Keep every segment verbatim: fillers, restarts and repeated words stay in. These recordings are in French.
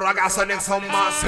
Ragassonic sont massives.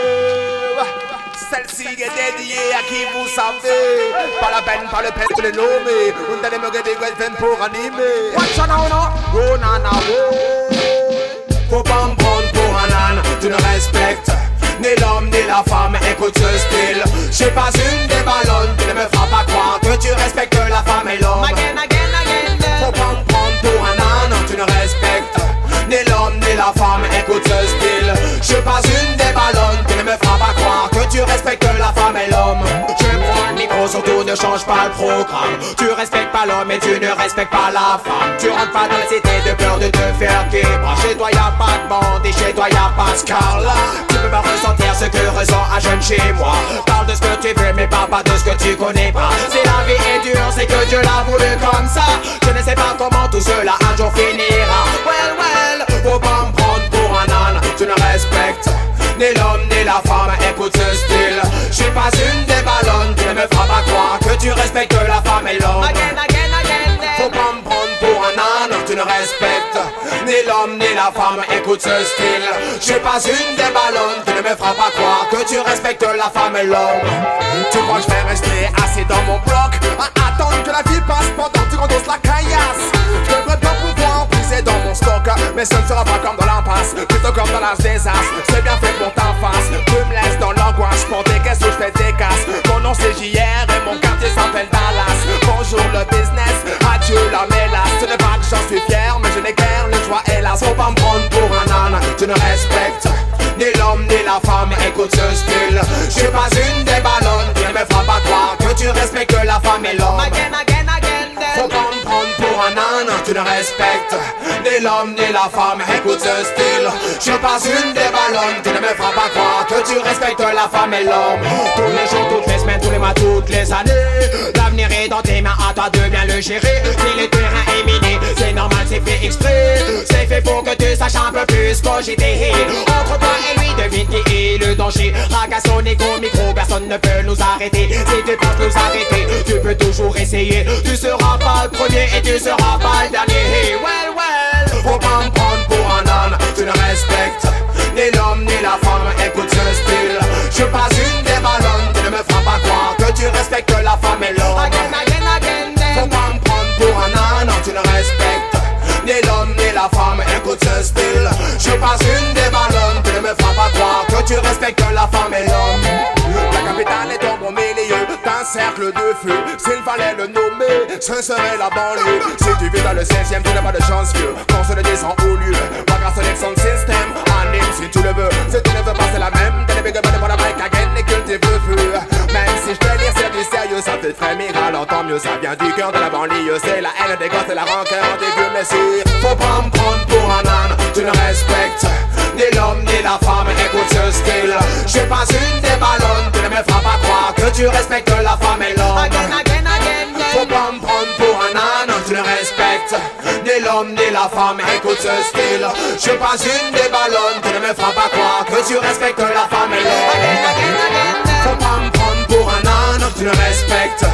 Celle-ci est dédiée à qui vous savez. Pas la peine, pas le peine de les nommer. On allait me regarder quelqu'un pour animer. Watch out now, no. Oh nana, oh. Faut pas me prendre pour un âne, tu ne respectes ni l'homme ni la femme, écoute ce style. J'sais pas une des ballonnes, tu ne me feras pas croire que tu respectes la femme et l'homme. Again, again, again. Faut pas me prendre pour un âne, tu ne respectes ni l'homme ni la femme, écoute ce style. J'sais pas une des ballonnes, tu ne me feras pas croire que tu respectes la femme et l'homme. Je prends le micro, surtout ne change pas le programme. Tu respectes pas l'homme et tu ne respectes pas la femme. Tu rentres pas dans la cité de peur de te faire québra. Chez toi y'a pas de bande et chez toi y'a pas de Scarla. Tu peux pas ressentir ce que ressent un jeune chez moi. Parle de ce que tu veux mais parle pas de ce que tu connais pas. Si la vie est dure c'est que Dieu l'a voulu comme ça. Je ne sais pas comment tout cela un jour finira. Well well, faut pas me prendre pour un âne. Tu ne respectes ni l'homme ni la femme, écoute ce style. J'suis pas une des ballonnes, tu ne me feras pas croire que tu respectes la femme et l'homme. Again, again, again, again. Faut pas me prendre pour un âne, tu ne respectes ni l'homme ni la femme, écoute ce style. J'suis pas une des ballonnes, tu ne me feras pas croire que tu respectes la femme et l'homme. Tu crois que je vais rester assis dans mon bloc à attendre que la vie passe pendant que tu endosses la caillasse? Je devrais bien pouvoir puiser dans mon stock, mais ce ne sera pas comme dans l'impasse, plutôt comme dans l'âge des as. C'est bien fait pour ta face, tu me laisses dans l'angoisse pour des questions, je fais des casses. Mon nom c'est J R et mon quartier s'appelle Dallas. Bonjour le business, adieu la mélasse. Ce n'est pas que j'en suis fier, mais je n'ai guère le choix hélas. Faut pas me prendre pour un âne, tu ne respectes ni l'homme ni la femme, écoute ce style. Je suis pas une des ballonnes, tu ne me feras pas croire que tu respectes la femme et l'homme. Again, again, again, then. Faut pas me prendre pour un âne, tu ne respectes ni l'homme ni la femme, écoute ce style. Je suis pas une des ballonnes, tu ne me feras pas croire que tu respectes la femme et l'homme. Tous les jours, toutes les semaines, tous les mois, toutes les années. L'avenir est dans tes mains, à toi de bien le gérer. Si le terrain est miné, c'est normal, c'est fait exprès. C'est fait pour que tu saches un peu plus cogiter. Entre toi et lui, devine qui est le danger. Ragassonic au micro, personne ne peut nous arrêter. Si tu penses nous arrêter, tu peux toujours essayer. Tu seras pas le premier et tu seras pas le dernier. Well, well, faut pas me prendre pour un âne, tu ne respectes ni l'homme ni la femme, écoute ce style. Je suis pas une des ballonnes, tu ne me feras pas croire que tu respectes la femme et l'homme. Again, again, again, then. Faut pas me prendre pour un âne, tu ne respectes ni l'homme ni la femme, écoute ce style. Je suis pas une des ballonnes, tu ne me feras pas croire que tu respectes la femme et l'homme. La capitale est au bon milieu d'un cercle de feu. S'il fallait le nommer, ce serait la banlieue. Si tu vis dans le seizième, tu n'as pas de chance vieux. Qu'on se le descend au lieu. Ragassonic son système, anime si tu le veux. Si tu ne veux pas c'est la même. T'es les big up pour la mic again et cultive le feu. Même si je te lire c'est du sérieux, ça te frémir. Alors tant mieux, ça vient du cœur de la banlieue. C'est la haine des gosses et la rancœur des vieux messieurs. Faut pas me prendre pour un âne, tu ne respectes ni l'homme ni la femme, écoute ce style. Je suis pas une des ballonnes, tu ne me feras pas croire que tu respectes la femme et l'homme. Again, again, again, again. Faut pas me prendre pour un âne, tu ne respectes ni l'homme ni la femme, écoute ce style. Je suis pas une des ballonnes, tu ne me feras pas croire que tu respectes la femme et l'homme. Again, again, again, again. Faut pas me prendre pour un âne, tu ne respectes